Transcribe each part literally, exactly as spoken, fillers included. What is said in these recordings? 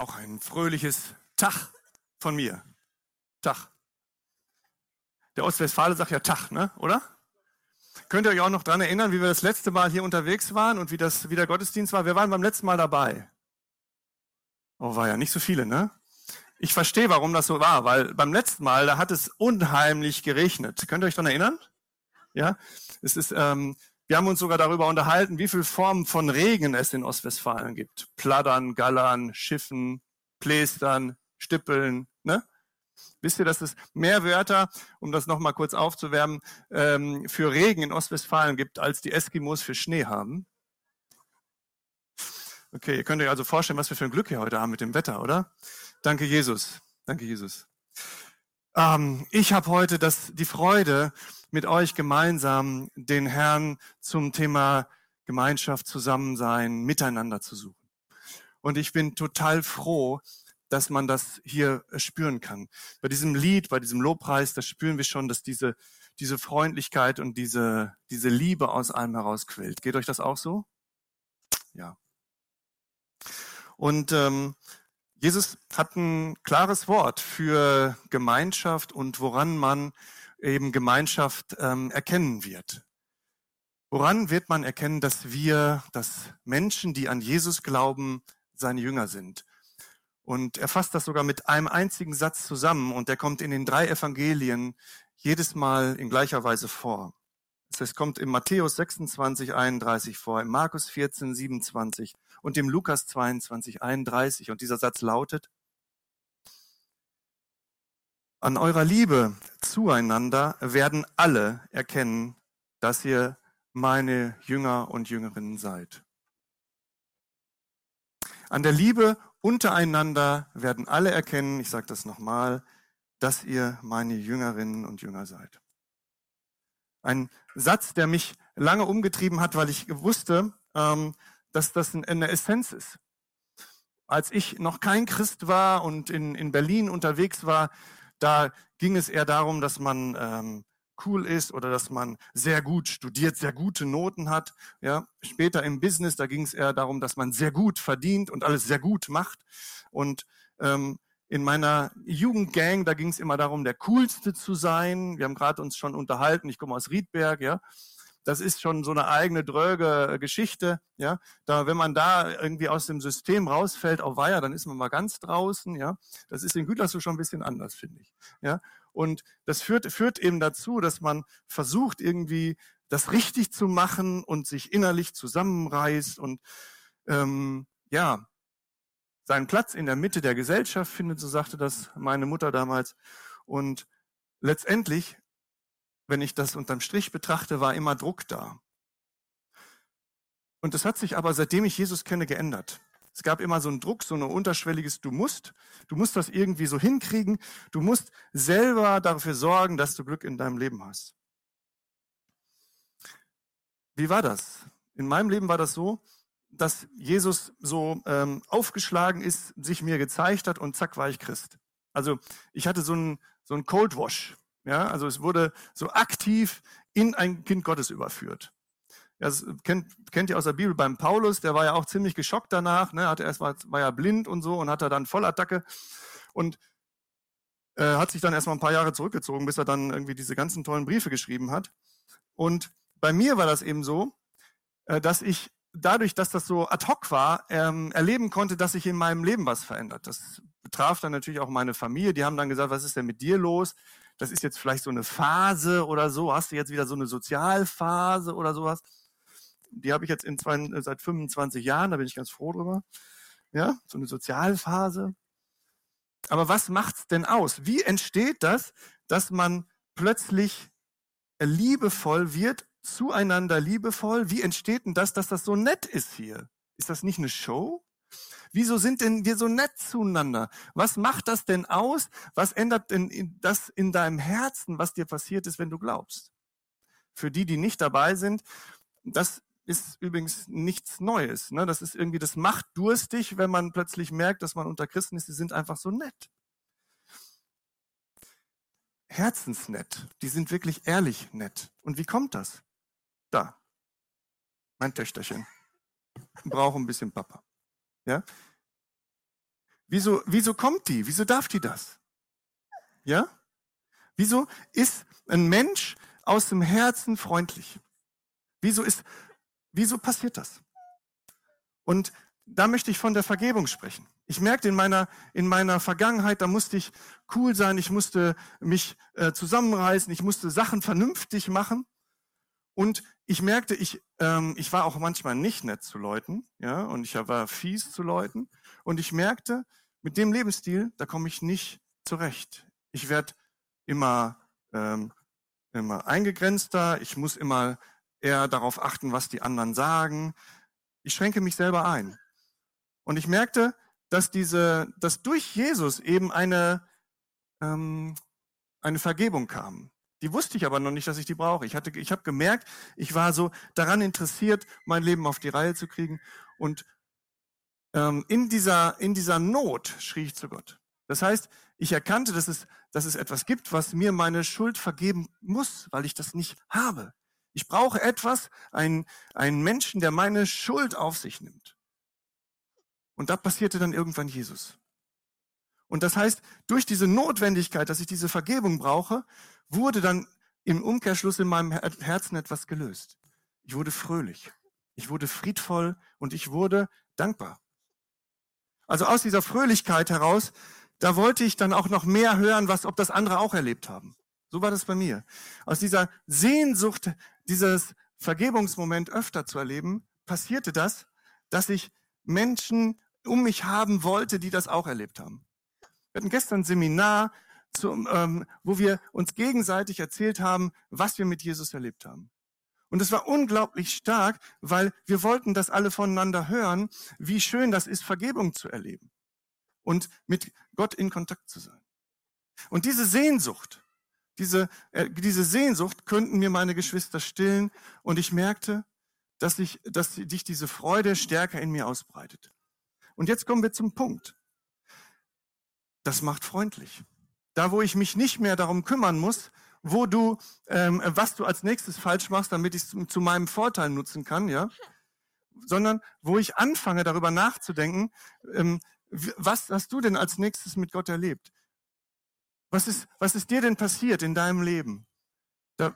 Auch ein fröhliches Tag von mir. Tag. Der Ostwestfale sagt ja Tag, ne? Oder? Könnt ihr euch auch noch daran erinnern, wie wir das letzte Mal hier unterwegs waren und wie, das, wie der Gottesdienst war? Wir waren beim letzten Mal dabei. Oh, war ja nicht so viele, ne? Ich verstehe, warum das so war, weil beim letzten Mal, da hat es unheimlich geregnet. Könnt ihr euch daran erinnern? Ja, es ist, ähm, wir haben uns sogar darüber unterhalten, wie viele Formen von Regen es in Ostwestfalen gibt. Plattern, Gallern, Schiffen, Plästern, Stippeln, ne? Wisst ihr, dass es mehr Wörter, um das nochmal kurz aufzuwärmen, ähm, für Regen in Ostwestfalen gibt, als die Eskimos für Schnee haben? Okay, ihr könnt euch also vorstellen, was wir für ein Glück hier heute haben mit dem Wetter, oder? Danke, Jesus. Danke, Jesus. Ähm, ich habe heute das, die Freude, mit euch gemeinsam den Herrn zum Thema Gemeinschaft, Zusammensein, Miteinander zu suchen. Und ich bin total froh, dass man das hier spüren kann. Bei diesem Lied, bei diesem Lobpreis, da spüren wir schon, dass diese, diese Freundlichkeit und diese, diese Liebe aus allem herausquillt. Geht euch das auch so? Ja. Und ähm, Jesus hat ein klares Wort für Gemeinschaft und woran man eben Gemeinschaft ähm, erkennen wird. Woran wird man erkennen, dass wir, dass Menschen, die an Jesus glauben, seine Jünger sind? Und er fasst das sogar mit einem einzigen Satz zusammen und der kommt in den drei Evangelien jedes Mal in gleicher Weise vor. Es kommt im Matthäus sechsundzwanzig, einunddreißig vor, im Markus vierzehn, siebenundzwanzig und im Lukas zweiundzwanzig, einunddreißig. Und dieser Satz lautet: An eurer Liebe zueinander werden alle erkennen, dass ihr meine Jünger und Jüngerinnen seid. An der Liebe untereinander werden alle erkennen, ich sage das nochmal, dass ihr meine Jüngerinnen und Jünger seid. Ein Satz, der mich lange umgetrieben hat, weil ich wusste, ähm, dass das eine Essenz ist. Als ich noch kein Christ war und in, in Berlin unterwegs war, da ging es eher darum, dass man ähm, cool ist oder dass man sehr gut studiert, sehr gute Noten hat. Ja, später im Business, da ging es eher darum, dass man sehr gut verdient und alles sehr gut macht. Und ähm, in meiner Jugendgang, da ging es immer darum, der Coolste zu sein. Wir haben gerade uns schon unterhalten, ich komme aus Riedberg, ja. Das ist schon so eine eigene dröge Geschichte, ja. Da, wenn man da irgendwie aus dem System rausfällt, auf Weiher, dann ist man mal ganz draußen, ja. Das ist in Gütersloh schon ein bisschen anders, finde ich, ja. Und das führt, führt eben dazu, dass man versucht, irgendwie das richtig zu machen und sich innerlich zusammenreißt und, ähm, ja, seinen Platz in der Mitte der Gesellschaft findet, so sagte das meine Mutter damals. Und letztendlich, wenn ich das unterm Strich betrachte, war immer Druck da. Und das hat sich aber, seitdem ich Jesus kenne, geändert. Es gab immer so einen Druck, so ein unterschwelliges Du musst. Du musst das irgendwie so hinkriegen. Du musst selber dafür sorgen, dass du Glück in deinem Leben hast. Wie war das? In meinem Leben war das so, dass Jesus so ähm, aufgeschlagen ist, sich mir gezeigt hat und zack war ich Christ. Also ich hatte so einen so einen Cold Wash. Ja, also es wurde so aktiv in ein Kind Gottes überführt. Das kennt, kennt ihr aus der Bibel beim Paulus, der war ja auch ziemlich geschockt danach, ne, hatte erst mal, war ja blind und so und hatte dann Vollattacke und äh, hat sich dann erst mal ein paar Jahre zurückgezogen, bis er dann irgendwie diese ganzen tollen Briefe geschrieben hat. Und bei mir war das eben so, äh, dass ich dadurch, dass das so ad hoc war, ähm, erleben konnte, dass sich in meinem Leben was verändert. Das betraf dann natürlich auch meine Familie. Die haben dann gesagt, was ist denn mit dir los? Das ist jetzt vielleicht so eine Phase oder so. Hast du jetzt wieder so eine Sozialphase oder sowas? Die habe ich jetzt in zwei, seit fünfundzwanzig Jahren, da bin ich ganz froh drüber. Ja, so eine Sozialphase. Aber was macht's denn aus? Wie entsteht das, dass man plötzlich liebevoll wird, zueinander liebevoll? Wie entsteht denn das, dass das so nett ist hier? Ist das nicht eine Show? Wieso sind denn wir so nett zueinander? Was macht das denn aus? Was ändert denn das in deinem Herzen, was dir passiert ist, wenn du glaubst? Für die, die nicht dabei sind, das ist übrigens nichts Neues. Ne? Das ist irgendwie, das macht durstig, wenn man plötzlich merkt, dass man unter Christen ist, die sind einfach so nett. Herzensnett. Die sind wirklich ehrlich nett. Und wie kommt das? Da. Mein Töchterchen. Braucht ein bisschen Papa. Ja? Wieso, wieso kommt die? Wieso darf die das? Ja? Wieso ist ein Mensch aus dem Herzen freundlich? Wieso ist, wieso passiert das? Und da möchte ich von der Vergebung sprechen. Ich merkte in meiner, in meiner Vergangenheit, da musste ich cool sein, ich musste mich äh, zusammenreißen, ich musste Sachen vernünftig machen. Und ich merkte, ich, ähm, ich war auch manchmal nicht nett zu Leuten, ja, und ich war fies zu Leuten. Und ich merkte, mit dem Lebensstil, da komme ich nicht zurecht. Ich werde immer, ähm, immer eingegrenzter, ich muss immer eher darauf achten, was die anderen sagen. Ich schränke mich selber ein. Und ich merkte, dass diese, dass durch Jesus eben eine, ähm, eine Vergebung kam. Die wusste ich aber noch nicht, dass ich die brauche. Ich hatte, ich habe gemerkt, ich war so daran interessiert, mein Leben auf die Reihe zu kriegen. Und ähm, in dieser, in dieser Not schrie ich zu Gott. Das heißt, ich erkannte, dass es, dass es etwas gibt, was mir meine Schuld vergeben muss, weil ich das nicht habe. Ich brauche etwas, einen, einen Menschen, der meine Schuld auf sich nimmt. Und da passierte dann irgendwann Jesus. Und das heißt, durch diese Notwendigkeit, dass ich diese Vergebung brauche, wurde dann im Umkehrschluss in meinem Herzen etwas gelöst. Ich wurde fröhlich, ich wurde friedvoll und ich wurde dankbar. Also aus dieser Fröhlichkeit heraus, da wollte ich dann auch noch mehr hören, was, ob das andere auch erlebt haben. So war das bei mir. Aus dieser Sehnsucht, dieses Vergebungsmoment öfter zu erleben, passierte das, dass ich Menschen um mich haben wollte, die das auch erlebt haben. Wir hatten gestern ein Seminar, zum, ähm, wo wir uns gegenseitig erzählt haben, was wir mit Jesus erlebt haben. Und es war unglaublich stark, weil wir wollten das alle voneinander hören, wie schön das ist, Vergebung zu erleben und mit Gott in Kontakt zu sein. Und diese Sehnsucht, diese, äh, diese Sehnsucht könnten mir meine Geschwister stillen und ich merkte, dass sich dass sich diese Freude stärker in mir ausbreitet. Und jetzt kommen wir zum Punkt. Das macht freundlich. Da, wo ich mich nicht mehr darum kümmern muss, wo du, ähm, was du als nächstes falsch machst, damit ich es zu meinem Vorteil nutzen kann, ja, sondern wo ich anfange, darüber nachzudenken, ähm, was hast du denn als nächstes mit Gott erlebt? Was ist, was ist dir denn passiert in deinem Leben? Da,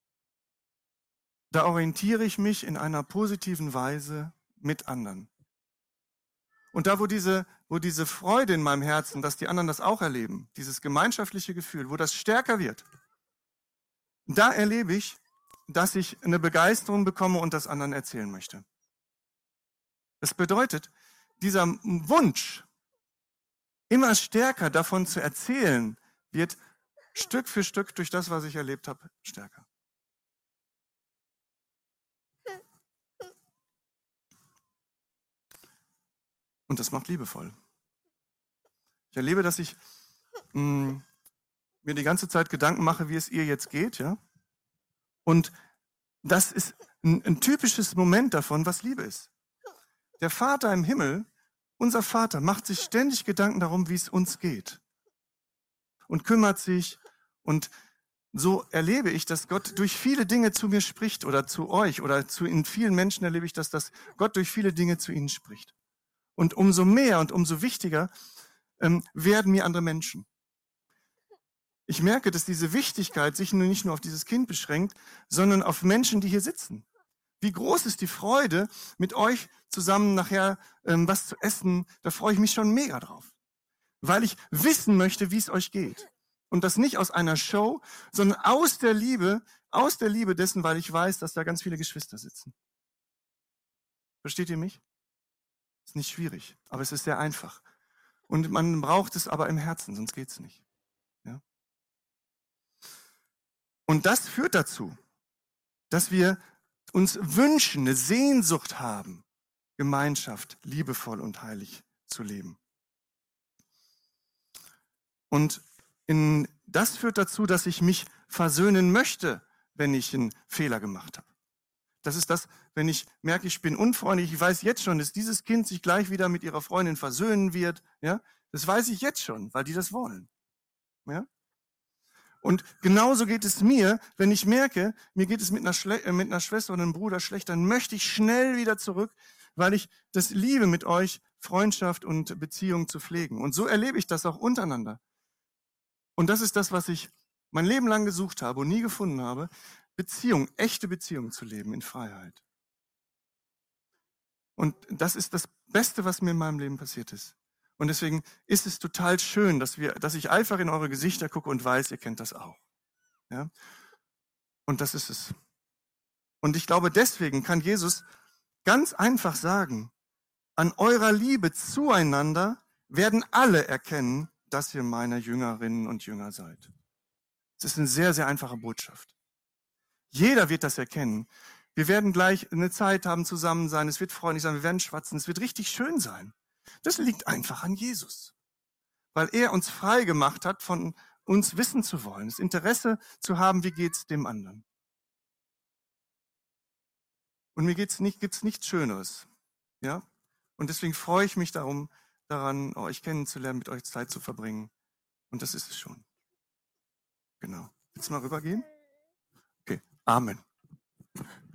da orientiere ich mich in einer positiven Weise mit anderen. Und da, wo diese, wo diese Freude in meinem Herzen, dass die anderen das auch erleben, dieses gemeinschaftliche Gefühl, wo das stärker wird, da erlebe ich, dass ich eine Begeisterung bekomme und das anderen erzählen möchte. Das bedeutet, dieser Wunsch, immer stärker davon zu erzählen, wird Stück für Stück durch das, was ich erlebt habe, stärker. Und das macht liebevoll. Ich erlebe, dass ich mh, mir die ganze Zeit Gedanken mache, wie es ihr jetzt geht, ja. Und das ist ein, ein typisches Moment davon, was Liebe ist. Der Vater im Himmel, unser Vater, macht sich ständig Gedanken darum, wie es uns geht. Und kümmert sich. Und so erlebe ich, dass Gott durch viele Dinge zu mir spricht oder zu euch oder zu in vielen Menschen erlebe ich, dass das Gott durch viele Dinge zu ihnen spricht. Und umso mehr und umso wichtiger ähm, werden mir andere Menschen. Ich merke, dass diese Wichtigkeit sich nur nicht nur auf dieses Kind beschränkt, sondern auf Menschen, die hier sitzen. Wie groß ist die Freude, mit euch zusammen nachher ähm, was zu essen? Da freue ich mich schon mega drauf. Weil ich wissen möchte, wie es euch geht. Und das nicht aus einer Show, sondern aus der Liebe, aus der Liebe dessen, weil ich weiß, dass da ganz viele Geschwister sitzen. Versteht ihr mich? Ist nicht schwierig, aber es ist sehr einfach. Und man braucht es aber im Herzen, sonst geht's nicht. Ja? Und das führt dazu, dass wir uns wünschen, eine Sehnsucht haben, Gemeinschaft liebevoll und heilig zu leben. Und in, das führt dazu, dass ich mich versöhnen möchte, wenn ich einen Fehler gemacht habe. Das ist das, wenn ich merke, ich bin unfreundlich, ich weiß jetzt schon, dass dieses Kind sich gleich wieder mit ihrer Freundin versöhnen wird. Ja? Das weiß ich jetzt schon, weil die das wollen. Ja? Und genauso geht es mir, wenn ich merke, mir geht es mit einer, Schle- äh, mit einer Schwester oder einem Bruder schlecht, dann möchte ich schnell wieder zurück, weil ich das liebe, mit euch Freundschaft und Beziehung zu pflegen. Und so erlebe ich das auch untereinander. Und das ist das, was ich mein Leben lang gesucht habe und nie gefunden habe, Beziehung, echte Beziehung zu leben in Freiheit. Und das ist das Beste, was mir in meinem Leben passiert ist. Und deswegen ist es total schön, dass wir, dass ich einfach in eure Gesichter gucke und weiß, ihr kennt das auch. Ja? Und das ist es. Und ich glaube, deswegen kann Jesus ganz einfach sagen, an eurer Liebe zueinander werden alle erkennen, dass ihr meine Jüngerinnen und Jünger seid. Das ist eine sehr, sehr einfache Botschaft. Jeder wird das erkennen. Wir werden gleich eine Zeit haben, zusammen sein, es wird freundlich sein, wir werden schwatzen, es wird richtig schön sein. Das liegt einfach an Jesus, weil er uns frei gemacht hat, von uns wissen zu wollen, das Interesse zu haben, wie geht's dem anderen. Und mir geht's nicht, gibt's nichts Schöneres, ja? Und deswegen freue ich mich darum, daran, euch kennenzulernen, mit euch Zeit zu verbringen. Und das ist es schon. Genau. Willst du mal rübergehen? Okay. Amen.